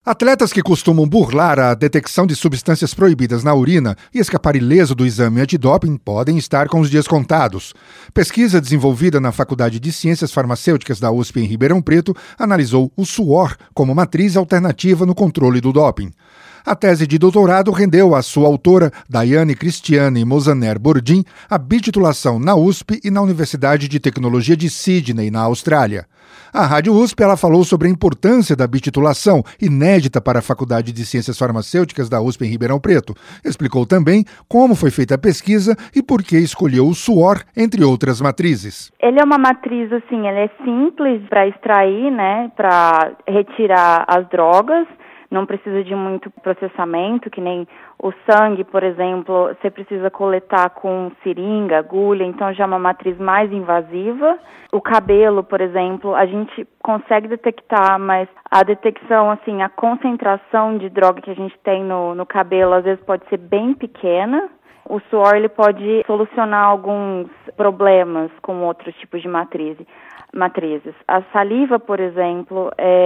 Atletas que costumam burlar a detecção de substâncias proibidas na urina e escapar ileso do exame antidoping podem estar com os dias contados. Pesquisa desenvolvida na Faculdade de Ciências Farmacêuticas da USP em Ribeirão Preto analisou o suor como matriz alternativa no controle do doping. A tese de doutorado rendeu à sua autora, Daiane Cristiane Mozaner Bordin, a bititulação na USP e na Universidade de Tecnologia de Sydney, na Austrália. À Rádio USP, ela falou sobre a importância da bititulação, inédita para a Faculdade de Ciências Farmacêuticas da USP em Ribeirão Preto. Explicou também como foi feita a pesquisa e por que escolheu o suor, entre outras matrizes. Ele é uma matriz, assim, ele é simples para extrair, né, para retirar as drogas. Não precisa de muito processamento, que nem o sangue, por exemplo, você precisa coletar com seringa, agulha, então já é uma matriz mais invasiva. O cabelo, por exemplo, a gente consegue detectar, mas a detecção, assim, a concentração de droga que a gente tem no cabelo, às vezes pode ser bem pequena. O suor, ele pode solucionar alguns problemas com outros tipos de matrizes. A saliva, por exemplo,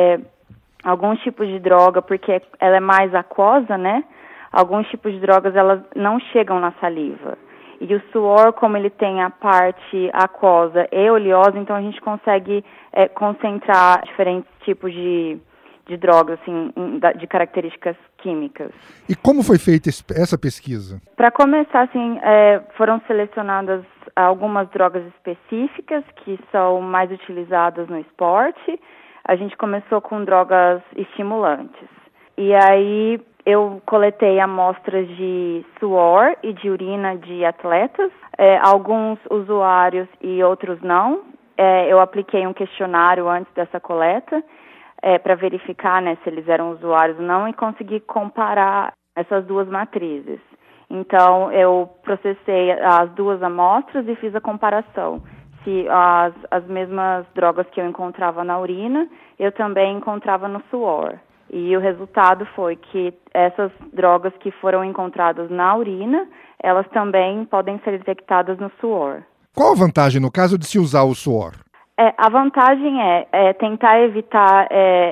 alguns tipos de droga, porque ela é mais aquosa, né? Alguns tipos de drogas, elas não chegam na saliva. E o suor, como ele tem a parte aquosa e oleosa, então a gente consegue concentrar diferentes tipos de drogas, assim, de características químicas. E como foi feita essa pesquisa? Para começar, assim, foram selecionadas algumas drogas específicas que são mais utilizadas no esporte. A gente começou com drogas estimulantes. E aí eu coletei amostras de suor e de urina de atletas, alguns usuários e outros não. Eu apliquei um questionário antes dessa coleta para verificar, né, se eles eram usuários ou não e consegui comparar essas duas matrizes. Então eu processei as duas amostras e fiz a comparação. Se as mesmas drogas que eu encontrava na urina, eu também encontrava no suor. E o resultado foi que essas drogas que foram encontradas na urina, elas também podem ser detectadas no suor. Qual a vantagem no caso de se usar o suor? A vantagem é tentar evitar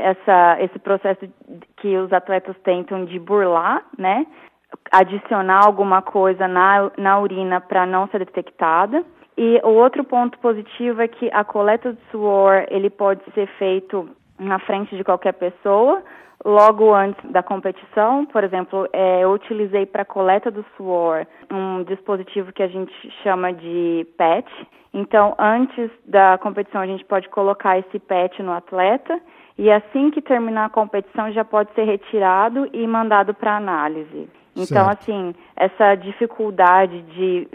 esse processo que os atletas tentam de burlar, né? Adicionar alguma coisa na urina para não ser detectada. E o outro ponto positivo é que a coleta de suor, ele pode ser feito na frente de qualquer pessoa, logo antes da competição. Por exemplo, eu utilizei para a coleta do suor um dispositivo que a gente chama de PET. Então, antes da competição, a gente pode colocar esse PET no atleta e assim que terminar a competição já pode ser retirado e mandado para análise. Então, assim, essa dificuldade de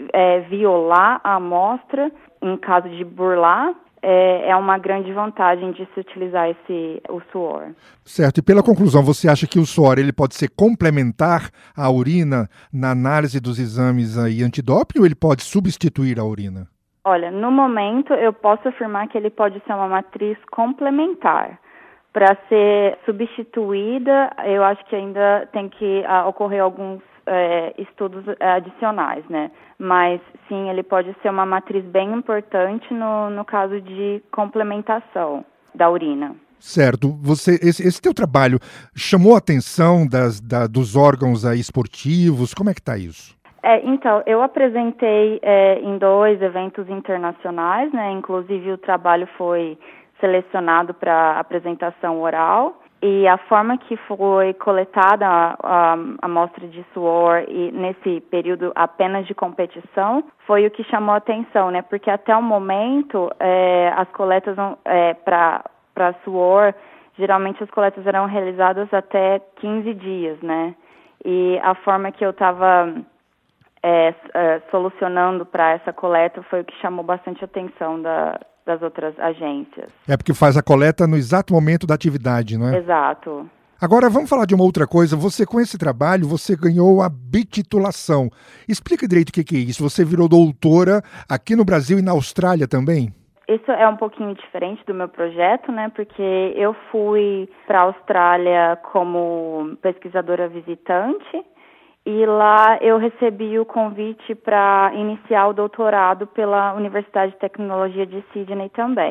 violar a amostra, em caso de burlar, é uma grande vantagem de se utilizar o suor. Certo. E pela conclusão, você acha que o suor ele pode ser complementar à urina na análise dos exames antidoping ou ele pode substituir a urina? Olha, no momento eu posso afirmar que ele pode ser uma matriz complementar. Para ser substituída, eu acho que ainda tem que ocorrer alguns estudos adicionais, né? Mas, sim, ele pode ser uma matriz bem importante no caso de complementação da urina. Certo. Esse teu trabalho chamou a atenção dos órgãos esportivos? Como é que está isso? Então, eu apresentei em 2 eventos internacionais, né? Inclusive, o trabalho foi selecionado para apresentação oral e a forma que foi coletada a amostra de suor e nesse período apenas de competição foi o que chamou a atenção, né? Porque até o momento as coletas para suor, geralmente as coletas eram realizadas até 15 dias, né? E a forma que eu estava solucionando para essa coleta foi o que chamou bastante atenção das outras agências. Porque faz a coleta no exato momento da atividade, não é? Exato. Agora, vamos falar de uma outra coisa. Você, com esse trabalho, você ganhou a bititulação. Explica direito o que é isso. Você virou doutora aqui no Brasil e na Austrália também? Isso é um pouquinho diferente do meu projeto, né? Porque eu fui para a Austrália como pesquisadora visitante e lá eu recebi o convite para iniciar o doutorado pela Universidade de Tecnologia de Sydney também.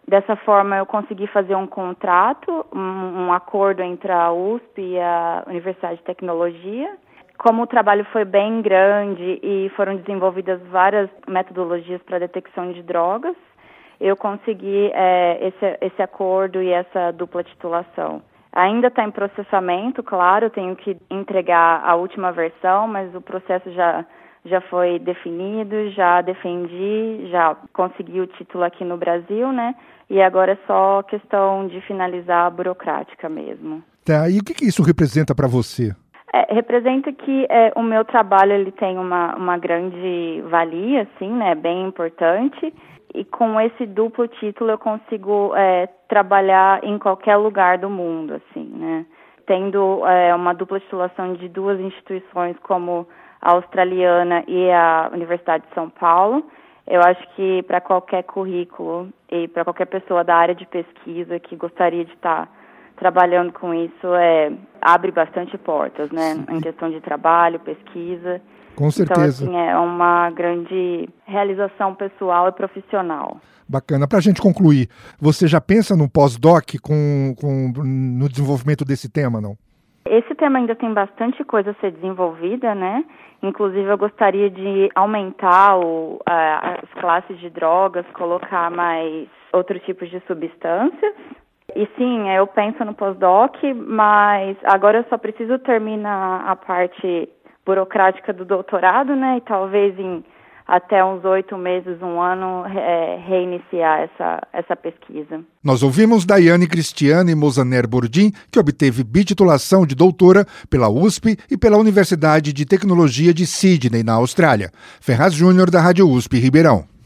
Dessa forma, eu consegui fazer um contrato, um acordo entre a USP e a Universidade de Tecnologia. Como o trabalho foi bem grande e foram desenvolvidas várias metodologias para detecção de drogas, eu consegui esse acordo e essa dupla titulação. Ainda está em processamento, claro, tenho que entregar a última versão, mas o processo já foi definido, já defendi, já consegui o título aqui no Brasil, né? E agora é só questão de finalizar a burocrática mesmo. Tá, e o que isso representa para você? Representa que o meu trabalho ele tem uma grande valia, assim, né? Bem importante. E com esse duplo título eu consigo trabalhar em qualquer lugar do mundo, assim, né? Tendo uma dupla titulação de duas instituições como a australiana e a Universidade de São Paulo, eu acho que para qualquer currículo e para qualquer pessoa da área de pesquisa que gostaria de estar trabalhando com isso, abre bastante portas, né? Sim. Em questão de trabalho, pesquisa. Com certeza. Então, assim, é uma grande realização pessoal e profissional. Bacana. Para a gente concluir, você já pensa no pós-doc no desenvolvimento desse tema, não? Esse tema ainda tem bastante coisa a ser desenvolvida, né? Inclusive, eu gostaria de aumentar as classes de drogas, colocar mais outros tipos de substâncias. E sim, eu penso no pós-doc, mas agora eu só preciso terminar a parte burocrática do doutorado, né? E talvez até uns 8 meses, 1 ano, reiniciar essa pesquisa. Nós ouvimos Daiane Cristiane Mozaner Bordim, que obteve bititulação de doutora pela USP e pela Universidade de Tecnologia de Sydney, na Austrália. Ferraz Júnior, da Rádio USP Ribeirão.